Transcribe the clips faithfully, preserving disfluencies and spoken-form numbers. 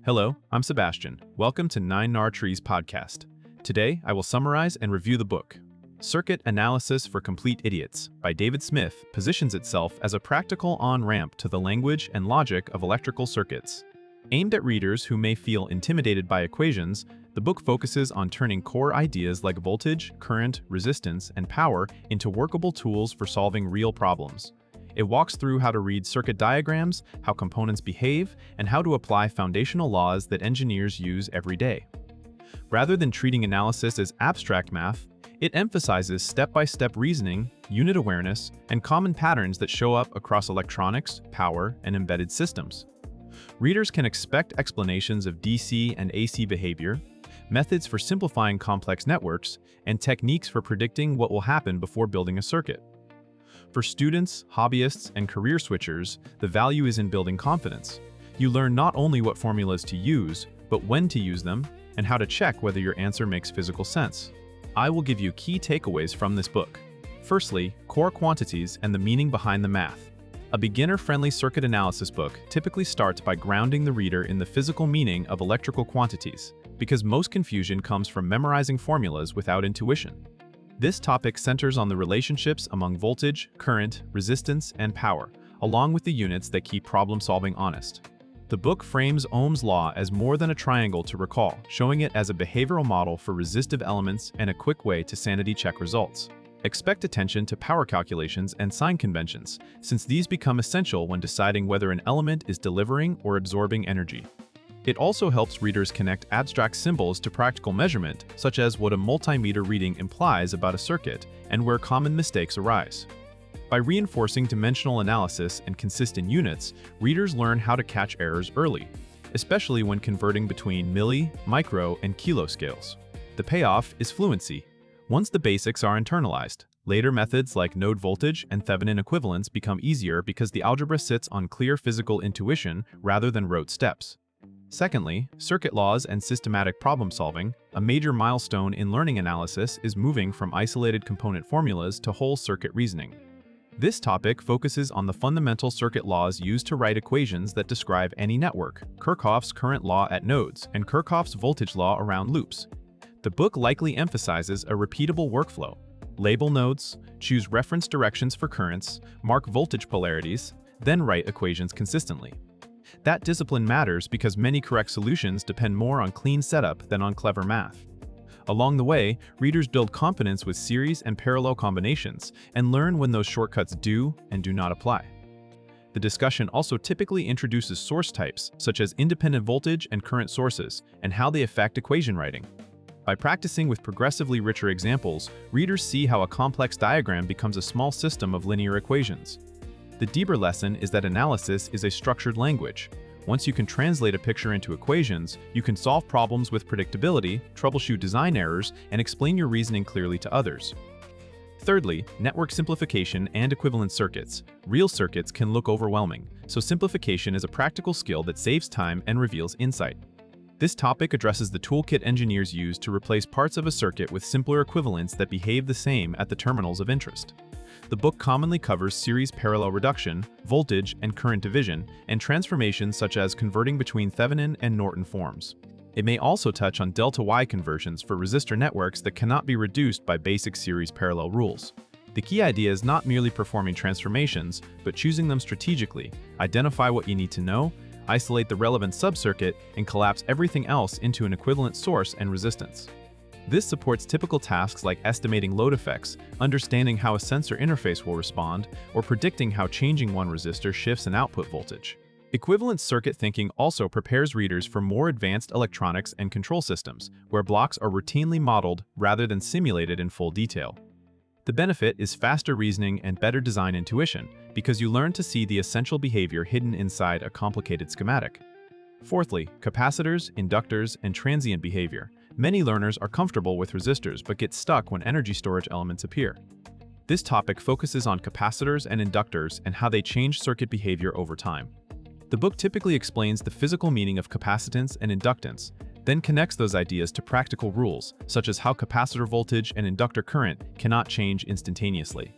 Hello, I'm Sebastian. Welcome to Nine Nar Trees podcast. Today, I will summarize and review the book. Circuit Analysis for Complete Idiots by David Smith positions itself as a practical on-ramp to the language and logic of electrical circuits. Aimed at readers who may feel intimidated by equations, the book focuses on turning core ideas like voltage, current, resistance, and power into workable tools for solving real problems. It walks through how to read circuit diagrams, how components behave, and how to apply foundational laws that engineers use every day. Rather than treating analysis as abstract math, it emphasizes step-by-step reasoning, unit awareness, and common patterns that show up across electronics, power, and embedded systems. Readers can expect explanations of D C and A C behavior, methods for simplifying complex networks, and techniques for predicting what will happen before building a circuit. For students, hobbyists, and career switchers, the value is in building confidence. You learn not only what formulas to use, but when to use them, and how to check whether your answer makes physical sense. I will give you key takeaways from this book. Firstly, core quantities and the meaning behind the math. A beginner-friendly circuit analysis book typically starts by grounding the reader in the physical meaning of electrical quantities, because most confusion comes from memorizing formulas without intuition. This topic centers on the relationships among voltage, current, resistance, and power, along with the units that keep problem-solving honest. The book frames Ohm's law as more than a triangle to recall, showing it as a behavioral model for resistive elements and a quick way to sanity check results. Expect attention to power calculations and sign conventions, since these become essential when deciding whether an element is delivering or absorbing energy. It also helps readers connect abstract symbols to practical measurement, such as what a multimeter reading implies about a circuit and where common mistakes arise. By reinforcing dimensional analysis and consistent units, readers learn how to catch errors early, especially when converting between milli, micro, and kilo scales. The payoff is fluency. Once the basics are internalized, later methods like node voltage and Thevenin equivalence become easier because the algebra sits on clear physical intuition rather than rote steps. Secondly, circuit laws and systematic problem-solving, a major milestone in learning analysis, is moving from isolated component formulas to whole circuit reasoning. This topic focuses on the fundamental circuit laws used to write equations that describe any network, Kirchhoff's current law at nodes, and Kirchhoff's voltage law around loops. The book likely emphasizes a repeatable workflow. Label nodes, choose reference directions for currents, mark voltage polarities, then write equations consistently. That discipline matters because many correct solutions depend more on clean setup than on clever math. Along the way, readers build confidence with series and parallel combinations and learn when those shortcuts do and do not apply. The discussion also typically introduces source types, such as independent voltage and current sources, and how they affect equation writing. By practicing with progressively richer examples, readers see how a complex diagram becomes a small system of linear equations. The deeper lesson is that analysis is a structured language. Once you can translate a picture into equations, you can solve problems with predictability, troubleshoot design errors, and explain your reasoning clearly to others. Thirdly, network simplification and equivalent circuits. Real circuits can look overwhelming, so simplification is a practical skill that saves time and reveals insight. This topic addresses the toolkit engineers use to replace parts of a circuit with simpler equivalents that behave the same at the terminals of interest. The book commonly covers series parallel reduction, voltage and current division, and transformations such as converting between Thevenin and Norton forms. It may also touch on delta-Y conversions for resistor networks that cannot be reduced by basic series parallel rules. The key idea is not merely performing transformations, but choosing them strategically, identify what you need to know, isolate the relevant subcircuit, and collapse everything else into an equivalent source and resistance. This supports typical tasks like estimating load effects, understanding how a sensor interface will respond, or predicting how changing one resistor shifts an output voltage. Equivalent circuit thinking also prepares readers for more advanced electronics and control systems, where blocks are routinely modeled rather than simulated in full detail. The benefit is faster reasoning and better design intuition, because you learn to see the essential behavior hidden inside a complicated schematic. Fourthly, capacitors, inductors, and transient behavior. Many learners are comfortable with resistors but get stuck when energy storage elements appear. This topic focuses on capacitors and inductors and how they change circuit behavior over time. The book typically explains the physical meaning of capacitance and inductance, then connects those ideas to practical rules, such as how capacitor voltage and inductor current cannot change instantaneously.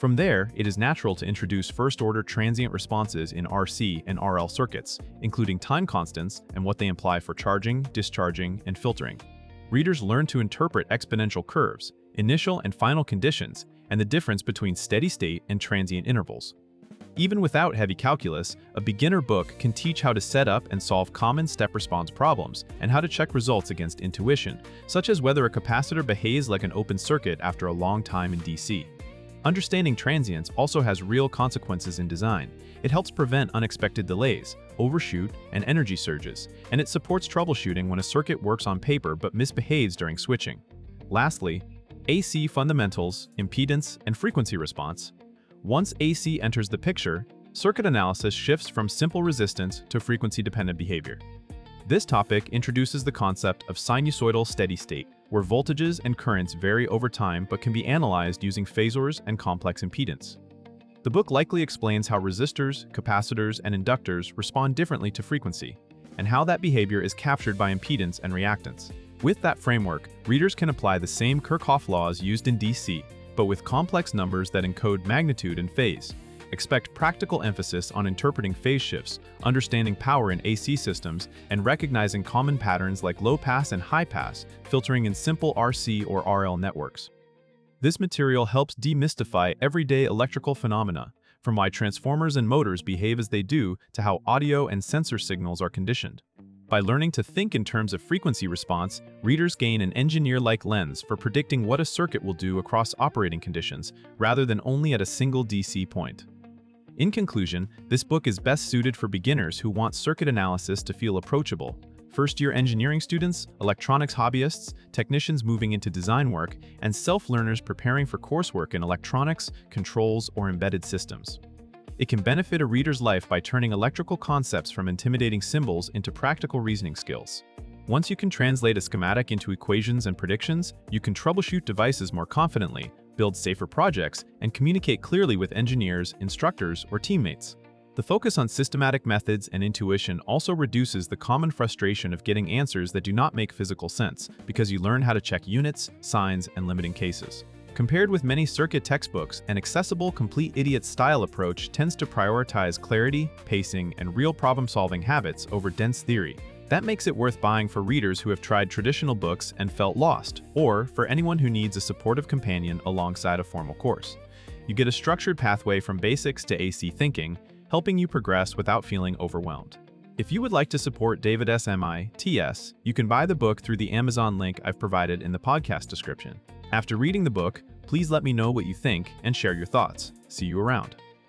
From there, it is natural to introduce first-order transient responses in R C and R L circuits, including time constants and what they imply for charging, discharging, and filtering. Readers learn to interpret exponential curves, initial and final conditions, and the difference between steady state and transient intervals. Even without heavy calculus, a beginner book can teach how to set up and solve common step-response problems and how to check results against intuition, such as whether a capacitor behaves like an open circuit after a long time in D C. Understanding transients also has real consequences in design. It helps prevent unexpected delays, overshoot, and energy surges, and it supports troubleshooting when a circuit works on paper but misbehaves during switching. Lastly, A C fundamentals, impedance, and frequency response. Once A C enters the picture, circuit analysis shifts from simple resistance to frequency-dependent behavior. This topic introduces the concept of sinusoidal steady state, where voltages and currents vary over time but can be analyzed using phasors and complex impedance. The book likely explains how resistors, capacitors, and inductors respond differently to frequency, and how that behavior is captured by impedance and reactance. With that framework, readers can apply the same Kirchhoff laws used in D C, but with complex numbers that encode magnitude and phase. Expect practical emphasis on interpreting phase shifts, understanding power in A C systems, and recognizing common patterns like low-pass and high-pass, filtering in simple R C or R L networks. This material helps demystify everyday electrical phenomena, from why transformers and motors behave as they do to how audio and sensor signals are conditioned. By learning to think in terms of frequency response, readers gain an engineer-like lens for predicting what a circuit will do across operating conditions, rather than only at a single D C point. In conclusion, this book is best suited for beginners who want circuit analysis to feel approachable, first-year engineering students, electronics hobbyists, technicians moving into design work, and self-learners preparing for coursework in electronics, controls, or embedded systems. It can benefit a reader's life by turning electrical concepts from intimidating symbols into practical reasoning skills. Once you can translate a schematic into equations and predictions, you can troubleshoot devices more confidently, build safer projects, and communicate clearly with engineers, instructors, or teammates. The focus on systematic methods and intuition also reduces the common frustration of getting answers that do not make physical sense, because you learn how to check units, signs, and limiting cases. Compared with many circuit textbooks, an accessible, complete idiot-style approach tends to prioritize clarity, pacing, and real problem-solving habits over dense theory. That makes it worth buying for readers who have tried traditional books and felt lost, or for anyone who needs a supportive companion alongside a formal course. You get a structured pathway from basics to A C thinking, helping you progress without feeling overwhelmed. If you would like to support David S M I T S, you can buy the book through the Amazon link I've provided in the podcast description. After reading the book, please let me know what you think and share your thoughts. See you around.